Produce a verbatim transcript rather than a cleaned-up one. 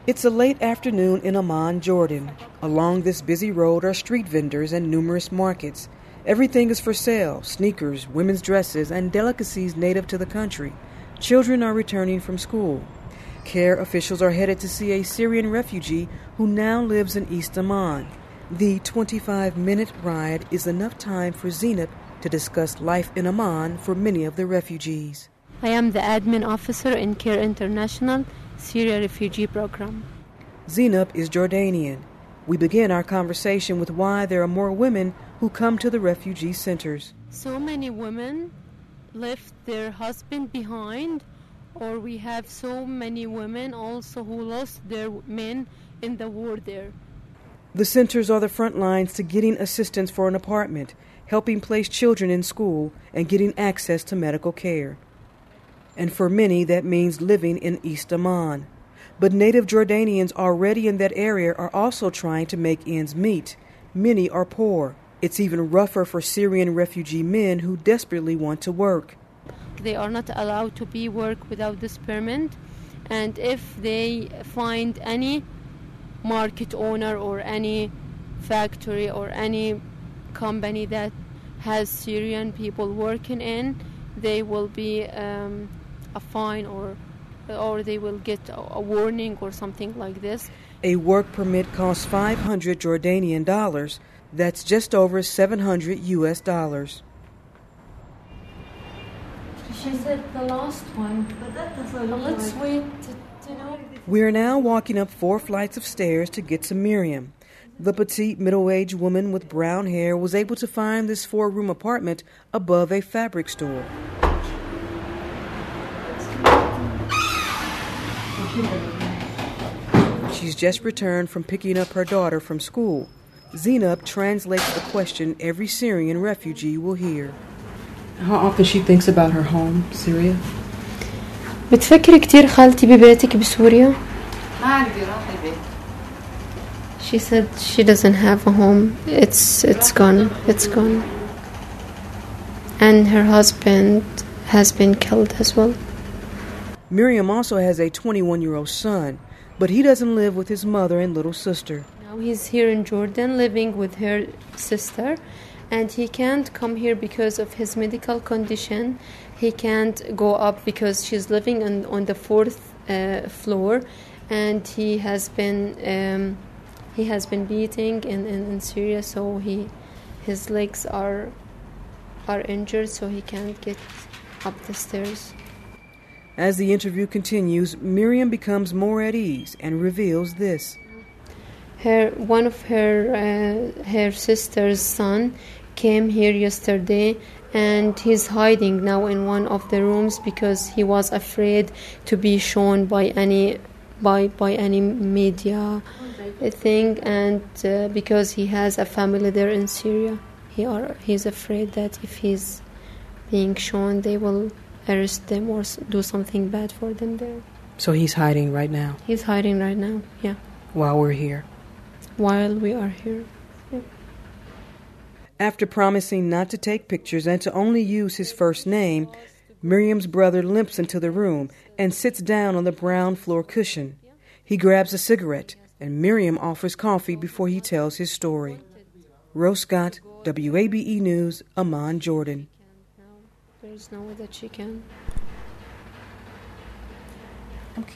It's a late afternoon in Amman, Jordan. Along this busy road are street vendors and numerous markets. Everything is for sale: sneakers, women's dresses, and delicacies native to the country. Children are returning from school. CARE officials are headed to see a Syrian refugee who now lives in East Amman. The twenty-five minute ride is enough time for Zainab to discuss life in Amman for many of the refugees. I am the admin officer in CARE International Syria Refugee Program. Zainab is Jordanian. We begin our conversation with why there are more women who come to the refugee centers. So many women left their husband behind, or we have so many women also who lost their men in the war there. The centers are the front lines to getting assistance for an apartment, helping place children in school, and getting access to medical care. And for many, that means living in East Amman. But native Jordanians already in that area are also trying to make ends meet. Many are poor. It's even rougher for Syrian refugee men who desperately want to work. They are not allowed to be work without this permit, and if they find any market owner or any factory or any company that has Syrian people working in, they will be um, a fine or or they will get a warning or something like this. A work permit costs five hundred Jordanian dollars. That's just over seven hundred U S dollars. She said the last one, but let's wait to, to know. We are now walking up four flights of stairs to get to Miriam. The petite, middle-aged woman with brown hair was able to find this four-room apartment above a fabric store. She's just returned from picking up her daughter from school. Zainab translates the question every Syrian refugee will hear. How often she thinks about her home, Syria? بتفكري كتير خالتي ببيتك بسوريا؟ She said she doesn't have a home. It's it's gone. It's gone. And her husband has been killed as well. Miriam also has a twenty-one-year-old son, but he doesn't live with his mother and little sister. Now he's here in Jordan living with her sister, and he can't come here because of his medical condition. He can't go up because she's living on, on the fourth uh, floor, and he has been um, he has been beating in, in, in Syria, so he his legs are are injured, so he can't get up the stairs. As the interview continues, Miriam becomes more at ease and reveals this. Her one of her uh, her sister's son came here yesterday, and he's hiding now in one of the rooms because he was afraid to be shown by any by by any media thing, and uh, because he has a family there in Syria, he are he's afraid that if he's being shown, they will arrest them or do something bad for them there. So he's hiding right now? He's hiding right now, yeah. While we're here? While we are here, yeah. After promising not to take pictures and to only use his first name, Miriam's brother limps into the room and sits down on the brown floor cushion. He grabs a cigarette, and Miriam offers coffee before he tells his story. Rose Scott, W A B E News, Amman, Jordan. There's no way that she can.